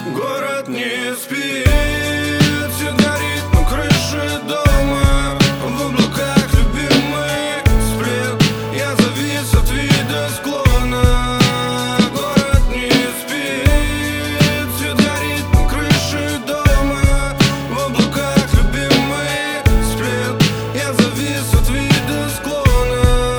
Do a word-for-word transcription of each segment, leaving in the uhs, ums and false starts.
Город не спит, все горит на крыше дома. В облаках любимый сплет, я завис от вида склона. Город не спит, все горит на крыше дома. В облаках любимый сплет, я завис от вида склона.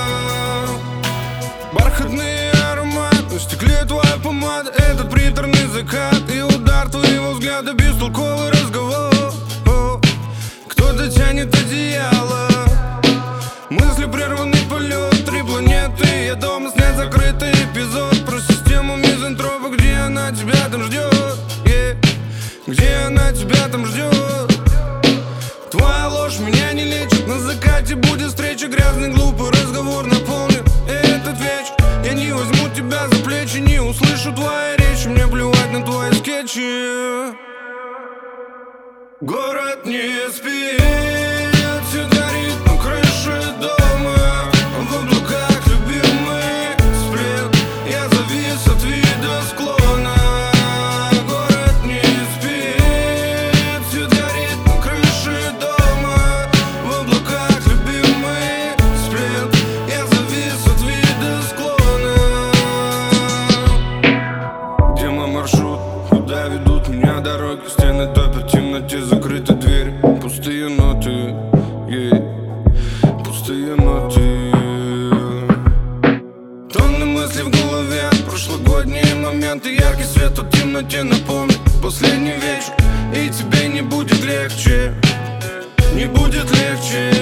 Бархатный аромат, на стекле твоя помада. Этот приторный закат и удар твоего взгляда, бестолковый разговор. Кто-то тянет одеяло, мысли прерванный полет. Три планеты, я дома, снят закрытый эпизод про систему мизантропа. Где она тебя там ждет? Yeah. Где она тебя там ждет? Твоя ложь меня не лечит. На закате будет встреча, грязный глупый разговор наполнит этот вечер. Я не возьму тебя за плечи, не услышу твои речи. Мне плевать на твои скетчи. Город не спит, все горит на крыше дома. В облаках любимый сплет, я завис от вида склона. Город не спит, все горит на крыше дома. В облаках любимый сплет, я завис от вида склона. Где мой маршрут? Куда ведут меня дороги? Стены топят, в темноте закрыты двери. Пустые ноты, yeah. Пустые ноты. Тонны мыслей в голове, прошлогодние моменты. Яркий свет в темноте напомнит последний вечер. И тебе не будет легче, не будет легче.